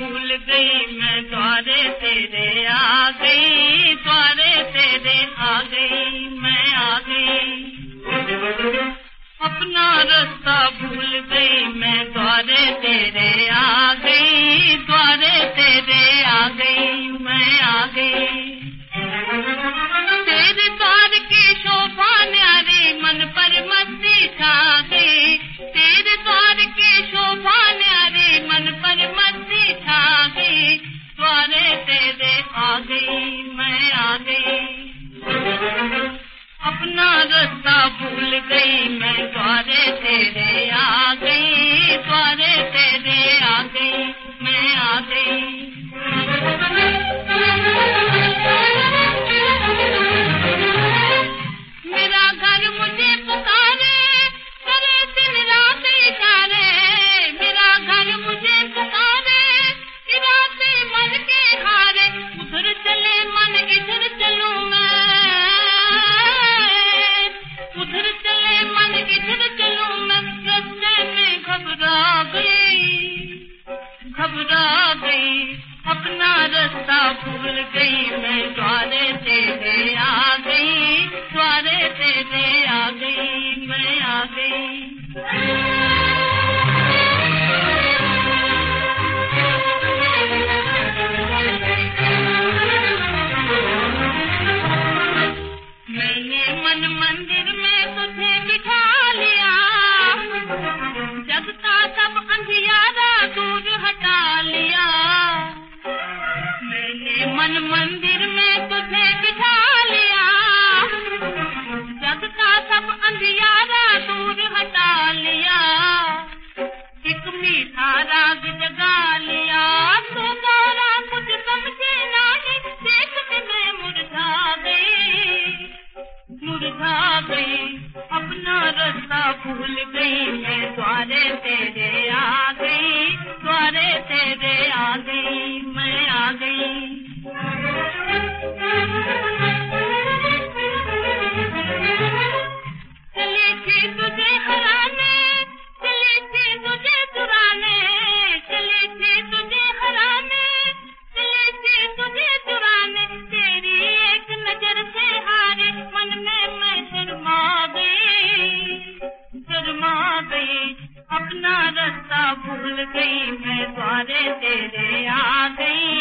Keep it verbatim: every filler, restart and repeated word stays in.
भूल गई मैं, द्वारे तेरे आ गई, द्वारे तेरे आ गई, मैं आ गई। अपना रास्ता भूल गई मैं, द्वारे तेरे आ गई, द्वारे तेरे आ गई, मैं आ गई। तेरे द्वार की शोभा न्यारी मन पर मस्ती छा गई, तेरे द्वार की शोभा न्यारी मन पर मस्ती छा गई, द्वारे तेरे आ गई, मैं आ गई। अपना रास्ता भूल गई मैं, द्वारे तेरे आ गई, द्वारे तेरे आ गई, मैं आ गई। मेरा घर मुझे पुकारे, करे दिन रात इशारे, मेरा घर मुझे पुकारे, रात मन के हारे, उधर चले मन इधर चलूं मैं, उधर चले मन इधर चलूं मैं, रास्ते में घबरा गई, घबरा गई। अपना रास्ता भूल गई मैं, द्वारे तेरे आ गई, द्वारे तेरे आ गई, मैं आ गई। मैंने मन मंदिर में तुझे बिठा लिया, जगता सब अंधियारा दूर हटा लिया। मैंने मन मंदिर में तुझे बिठा लिया, जगता सब अंधियारा दूर हटा लिया। एक मीठा राग जगा लिया, तो गौरा कुछ समझे नहीं, देख के मैं मुरझा गई, मुरझा गई। अपना रास्ता भूल गई मैं, द्वारे तेरे आ गई, द्वारे तेरे आ गई, मैं आ गई। चली थी तुझे हराने, चली थी तुझे चुराने, चली थी तुझे हराने, चली थी तुझे चुराने, तेरी एक नजर से हारे मन में मैं शर्मा गई, शर्मा गई। अपना रास्ता भूल गई मैं, द्वारे तेरे आ गई,